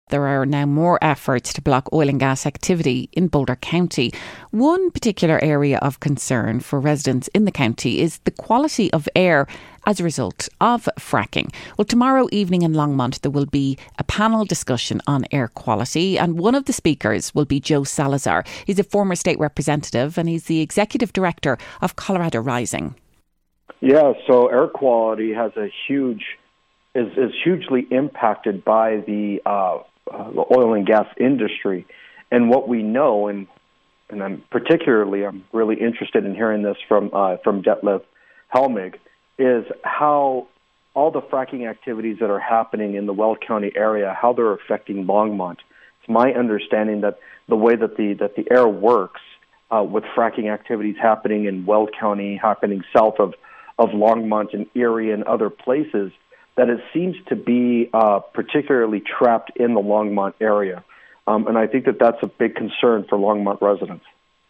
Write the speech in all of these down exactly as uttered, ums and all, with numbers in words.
There are now more efforts to block oil and gas activity in Boulder County. One particular area of concern for residents in the county is the quality of air as a result of fracking. Well, tomorrow evening in Longmont there will be a panel discussion on air quality, and one of the speakers will be Joe Salazar. He's a former state representative and he's the executive director of Colorado Rising. Yeah, so air quality has a huge is is hugely impacted by the uh, uh, the oil and gas industry, and what we know, and and I'm particularly I'm really interested in hearing this from uh, from Detlef Helmig, is how all the fracking activities that are happening in the Weld County area, how they're affecting Longmont. It's my understanding that the way that the that the air works uh, with fracking activities happening in Weld County, happening south of of Longmont and Erie and other places, that it seems to be uh, particularly trapped in the Longmont area. Um, and I think that that's a big concern for Longmont residents.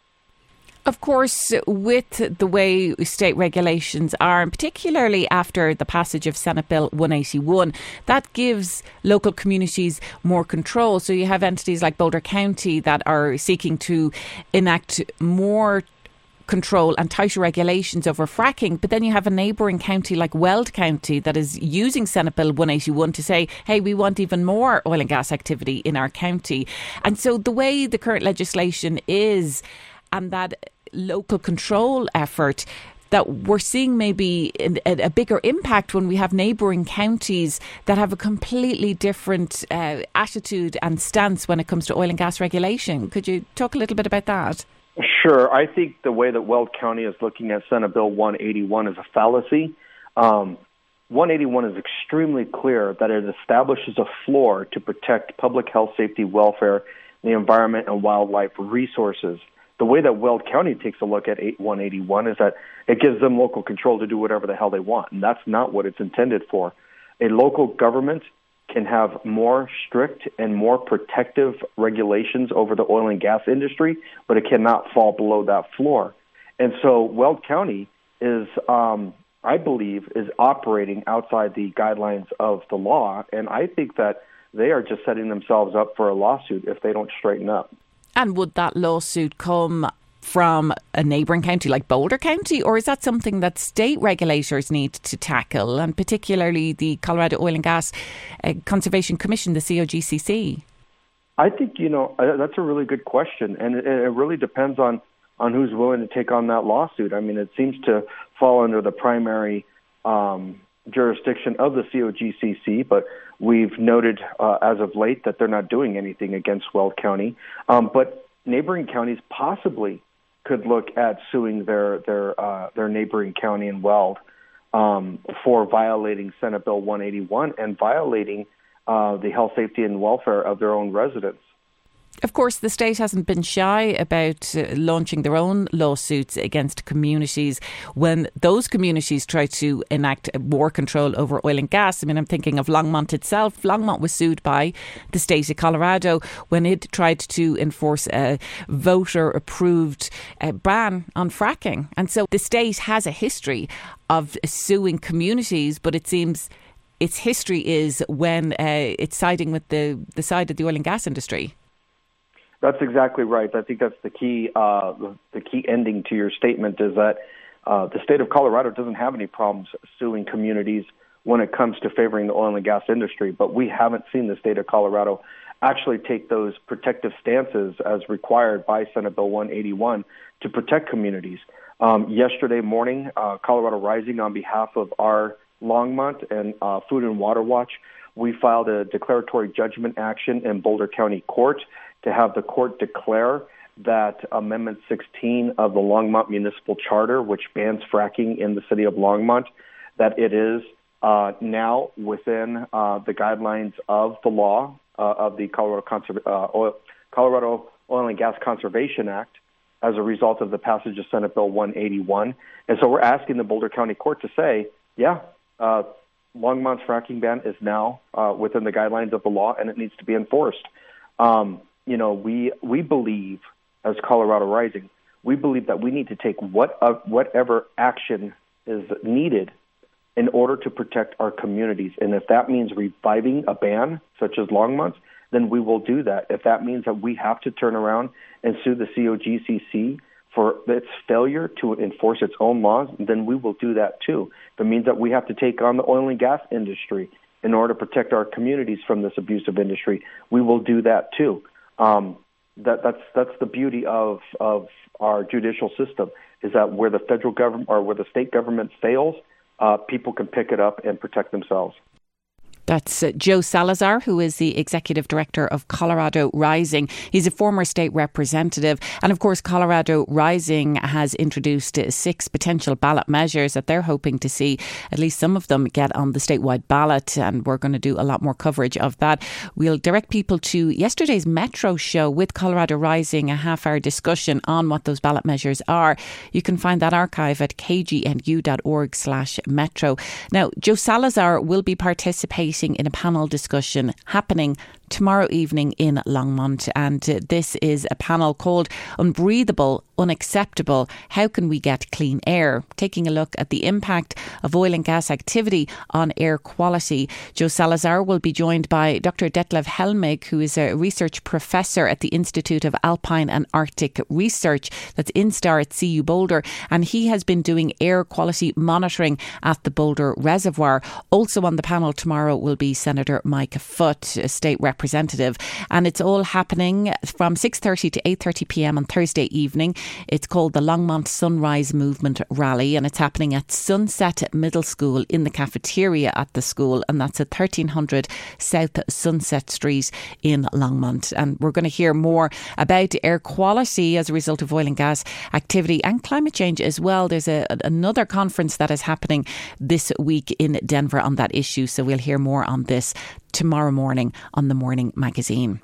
Of course, with the way state regulations are, and particularly after the passage of Senate Bill one eighty-one, that gives local communities more control. So you have entities like Boulder County that are seeking to enact more control and tighter regulations over fracking, but then you have a neighbouring county like Weld County that is using Senate Bill one eighty-one to say, hey, we want even more oil and gas activity in our county. And so the way the current legislation is, and that local control effort, that we're seeing maybe a, a bigger impact when we have neighbouring counties that have a completely different uh, attitude and stance when it comes to oil and gas regulation. Could you talk a little bit about that? Sure. I think the way that Weld County is looking at Senate Bill one eighty-one is a fallacy. Um, one eighty-one is extremely clear that it establishes a floor to protect public health, safety, welfare, the environment, and wildlife resources. The way that Weld County takes a look at one eighty-one is that it gives them local control to do whatever the hell they want, and that's not what it's intended for. A local government can have more strict and more protective regulations over the oil and gas industry, but it cannot fall below that floor. And so Weld County is, um, I believe, is operating outside the guidelines of the law, and I think that they are just setting themselves up for a lawsuit if they don't straighten up. And would that lawsuit come from a neighbouring county like Boulder County, or is that something that state regulators need to tackle, and particularly the Colorado Oil and Gas uh, Conservation Commission, the C O G C C? I think, you know, uh, that's a really good question, and it, it really depends on, on who's willing to take on that lawsuit. I mean, it seems to fall under the primary um, jurisdiction of the C O G C C, but we've noted uh, as of late that they're not doing anything against Weld County. Um, but neighboring counties possibly could look at suing their their uh, their neighboring county in Weld um, for violating Senate Bill one eighty-one and violating uh, the health, safety, and welfare of their own residents. Of course, the state hasn't been shy about uh, launching their own lawsuits against communities when those communities try to enact more control over oil and gas. I mean, I'm thinking of Longmont itself. Longmont was sued by the state of Colorado when it tried to enforce a voter-approved uh, ban on fracking. And so the state has a history of suing communities, but it seems its history is when uh, it's siding with the, the side of the oil and gas industry. That's exactly right. I think that's the key. Uh, the, the key ending to your statement is that uh, the state of Colorado doesn't have any problems suing communities when it comes to favoring the oil and gas industry. But we haven't seen the state of Colorado actually take those protective stances as required by Senate Bill one eighty-one to protect communities. Um, yesterday morning, uh, Colorado Rising, on behalf of our Longmont and uh, Food and Water Watch, we filed a declaratory judgment action in Boulder County Court to have the court declare that Amendment sixteen of the Longmont Municipal Charter, which bans fracking in the city of Longmont, that it is uh, now within uh, the guidelines of the law uh, of the Colorado, Conserv- uh, Oil- Colorado Oil and Gas Conservation Act as a result of the passage of Senate Bill one eighty-one. And so we're asking the Boulder County Court to say, yeah, uh, Longmont's fracking ban is now uh, within the guidelines of the law and it needs to be enforced. Um, You know, we we believe, as Colorado Rising, we believe that we need to take what uh, whatever action is needed in order to protect our communities. And if that means reviving a ban, such as Longmont's, then we will do that. If that means that we have to turn around and sue the C O G C C for its failure to enforce its own laws, then we will do that too. If it means that we have to take on the oil and gas industry in order to protect our communities from this abusive industry, we will do that too. Um, that, that's that's the beauty of of our judicial system, is that where the federal government or where the state government fails, uh, people can pick it up and protect themselves. That's uh, Joe Salazar, who is the Executive Director of Colorado Rising. He's a former state representative. And of course, Colorado Rising has introduced uh, six potential ballot measures that they're hoping to see at least some of them get on the statewide ballot. And we're going to do a lot more coverage of that. We'll direct people to yesterday's Metro show with Colorado Rising, a half hour discussion on what those ballot measures are. You can find that archive at kgnu.org slash Metro. Now, Joe Salazar will be participating in a panel discussion happening tomorrow evening in Longmont, and uh, this is a panel called Unbreathable, Unacceptable, How Can We Get Clean Air? Taking a look at the impact of oil and gas activity on air quality. Joe Salazar will be joined by Doctor Detlev Helmig, who is a research professor at the Institute of Alpine and Arctic Research, that's INSTAR at C U Boulder, and he has been doing air quality monitoring at the Boulder Reservoir. Also on the panel tomorrow will be Senator Micah Foot, a state representative. Representative, and it's all happening from six thirty to eight thirty p.m. on Thursday evening. It's called the Longmont Sunrise Movement Rally, and it's happening at Sunset Middle School in the cafeteria at the school, and that's at thirteen hundred South Sunset Street in Longmont. And we're going to hear more about air quality as a result of oil and gas activity and climate change as well. There's a, another conference that is happening this week in Denver on that issue, so we'll hear more on this tomorrow morning on the Morning Magazine.